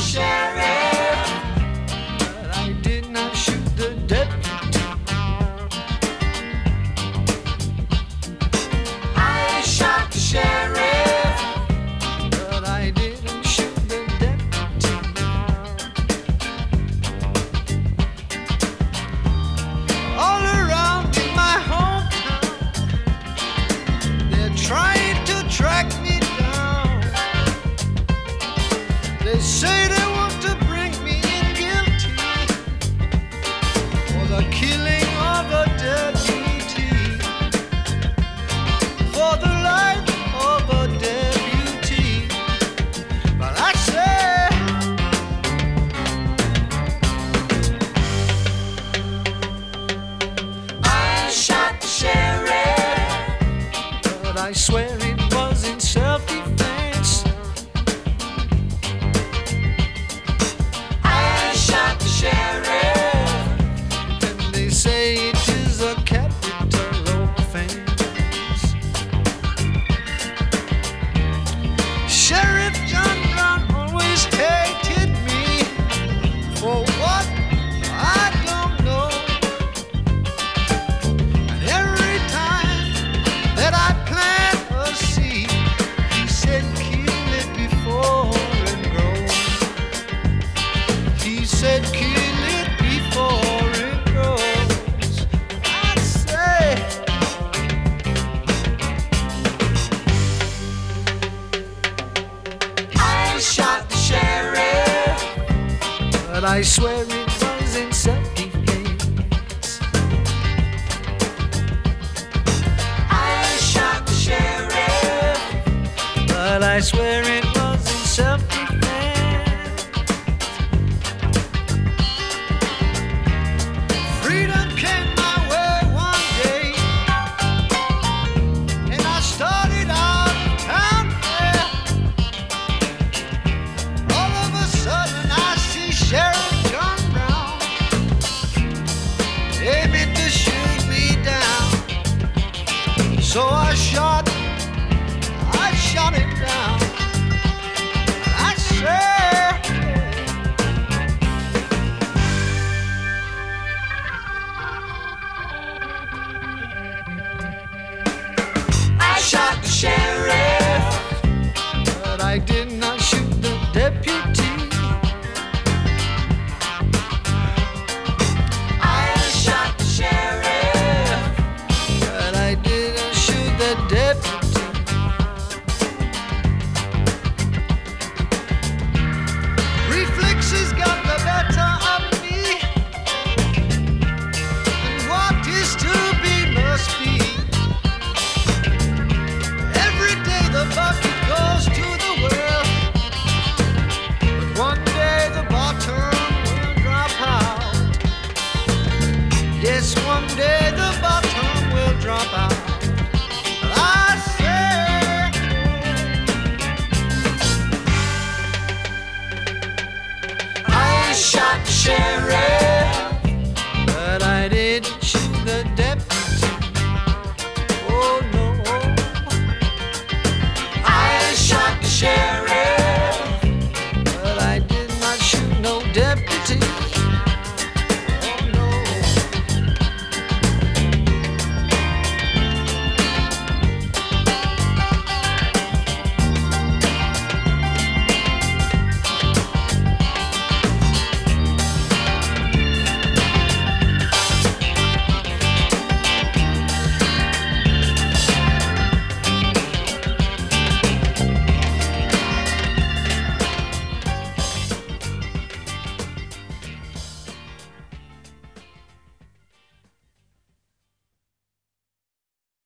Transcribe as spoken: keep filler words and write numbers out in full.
sheriff, but I did not shoot the deputy. I shot the sheriff, but I didn't shoot the deputy. All around in my hometown, they're trying to track me down. They say they want to bring me in guilty for the killing of a deputy, for the life of a deputy. But I say, I shot the sheriff, but I swear it was in self-defense. I shot the sheriff, and they say it is a capital offense. Sheriff John Brown always hated me for what I don't know. And every time that I plant a seed, he said, kill it before it grows. He said, kill it before it grows. I say, I shot the sheriff, but I swear it was in self-defense. I shot the sheriff, but I swear it was in self-defense. Freedom came my way one day, and I started out of town there. All of a sudden I see Sheriff John Brown aiming to shoot me down. So I shot, I shot him down. I said, I shot the sheriff, but I did not shoot the deputy. I shot the sheriff, but I didn't shoot the deputy. Reflexes got the better of me, and what is to be must be. Every day the bucket goes to the well, but one day the bottom will drop out. Yes, one day the bottom will drop out. But I say, I shot the sheriff,